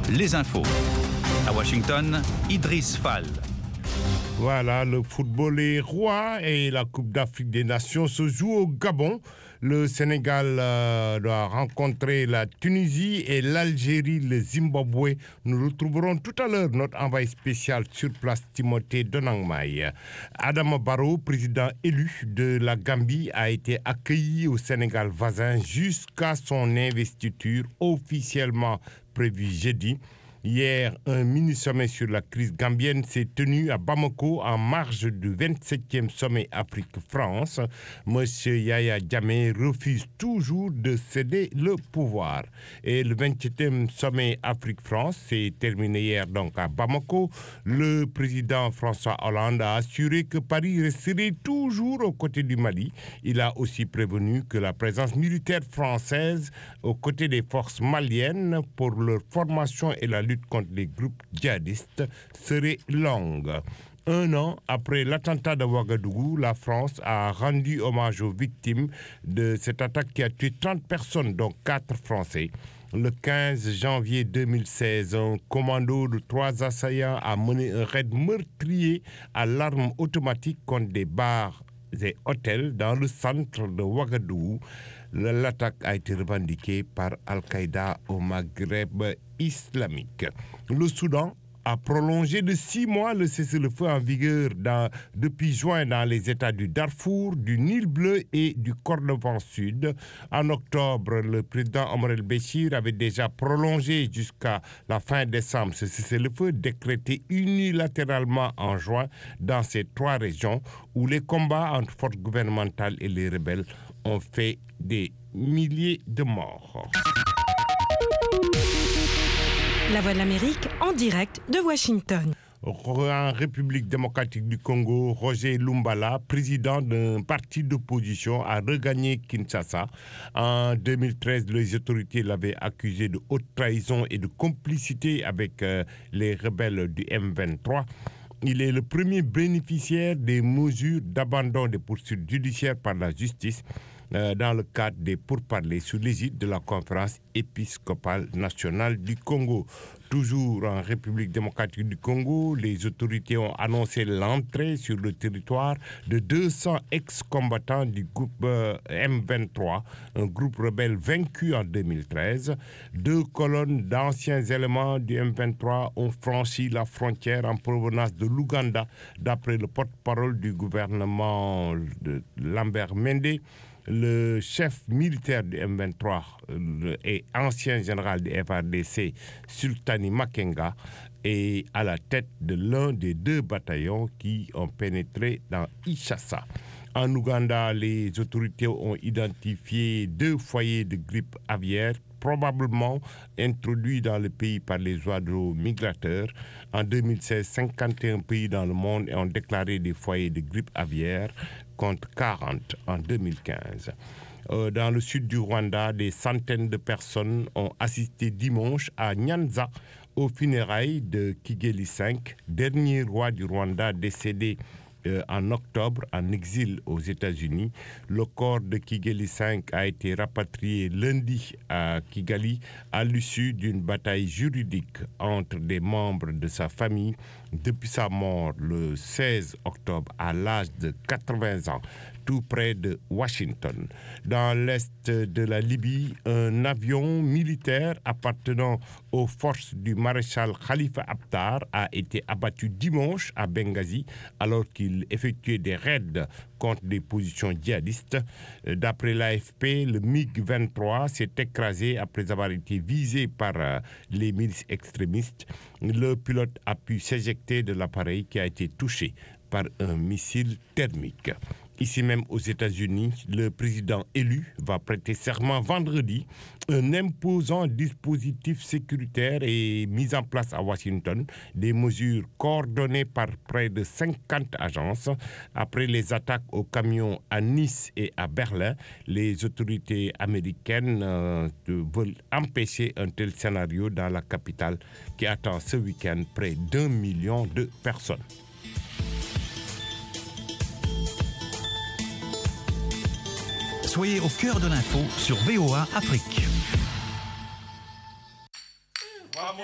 les infos. À Washington, Idriss Fall. Voilà, le football est roi et la Coupe d'Afrique des Nations se joue au Gabon. Le Sénégal doit rencontrer la Tunisie et l'Algérie, le Zimbabwe. Nous retrouverons tout à l'heure notre envoyé spécial sur place, Timothée Donangmaï. Adama Barrow, président élu de la Gambie, a été accueilli au Sénégal voisin jusqu'à son investiture officiellement prévue jeudi. Hier, un mini-sommet sur la crise gambienne s'est tenu à Bamako en marge du 27e sommet Afrique-France. Monsieur Yaya Jammeh refuse toujours de céder le pouvoir. Et le 27e sommet Afrique-France s'est terminé hier donc à Bamako. Le président François Hollande a assuré que Paris resterait toujours aux côtés du Mali. Il a aussi prévenu que la présence militaire française aux côtés des forces maliennes pour leur formation et la lutte contre les groupes djihadistes serait longue. Un an après l'attentat de Ouagadougou, la France a rendu hommage aux victimes de cette attaque qui a tué 30 personnes, dont 4 Français. Le 15 janvier 2016, un commando de 3 assaillants a mené un raid meurtrier à l'arme automatique contre des bars et hôtels dans le centre de Ouagadougou. L'attaque a été revendiquée par Al-Qaïda au Maghreb islamique. Le Soudan a prolongé de 6 mois le cessez-le-feu en vigueur depuis juin dans les États du Darfour, du Nil bleu et du Kordofan Sud. En octobre, le président Omar el-Béchir avait déjà prolongé jusqu'à la fin décembre ce cessez-le-feu décrété unilatéralement en juin dans ces 3 régions où les combats entre forces gouvernementales et les rebelles ont fait des milliers de morts. La Voix de l'Amérique en direct de Washington. En République démocratique du Congo, Roger Lumbala, président d'un parti d'opposition, a regagné Kinshasa. En 2013, les autorités l'avaient accusé de haute trahison et de complicité avec les rebelles du M23. Il est le premier bénéficiaire des mesures d'abandon des poursuites judiciaires par la justice dans le cadre des pourparlers sous l'égide de la conférence épiscopale nationale du Congo. Toujours en République démocratique du Congo, les autorités ont annoncé l'entrée sur le territoire de 200 ex-combattants du groupe M23, un groupe rebelle vaincu en 2013. 2 colonnes d'anciens éléments du M23 ont franchi la frontière en provenance de l'Ouganda, d'après le porte-parole du gouvernement de Lambert Mende. Le chef militaire du M23 et ancien général du FARDC, Sultani Makenga, est à la tête de l'un des 2 bataillons qui ont pénétré dans Ishassa. En Ouganda, les autorités ont identifié 2 foyers de grippe aviaire probablement introduits dans le pays par les oiseaux migrateurs. En 2016, 51 pays dans le monde ont déclaré des foyers de grippe aviaire contre 40 en 2015. Dans le sud du Rwanda, des centaines de personnes ont assisté dimanche à Nyanza aux funérailles de Kigeli V, dernier roi du Rwanda décédé en octobre en exil aux États-Unis. Le corps de Kigeli V a été rapatrié lundi à Kigali à l'issue d'une bataille juridique entre des membres de sa famille depuis sa mort le 16 octobre à l'âge de 80 ans, tout près de Washington. Dans l'est de la Libye, un avion militaire appartenant aux forces du maréchal Khalifa Haftar a été abattu dimanche à Benghazi alors qu'il effectuait des raids contre des positions djihadistes. D'après l'AFP, le MiG-23 s'est écrasé après avoir été visé par les milices extrémistes. Le pilote a pu s'éjecter de l'appareil qui a été touché par un missile thermique. Ici même aux États-Unis, le président élu va prêter serment vendredi. Un imposant dispositif sécuritaire est mis en place à Washington, des mesures coordonnées par près de 50 agences. Après les attaques aux camions à Nice et à Berlin, les autorités américaines veulent empêcher un tel scénario dans la capitale qui attend ce week-end près d'1 million de personnes. Soyez au cœur de l'info sur VOA Afrique.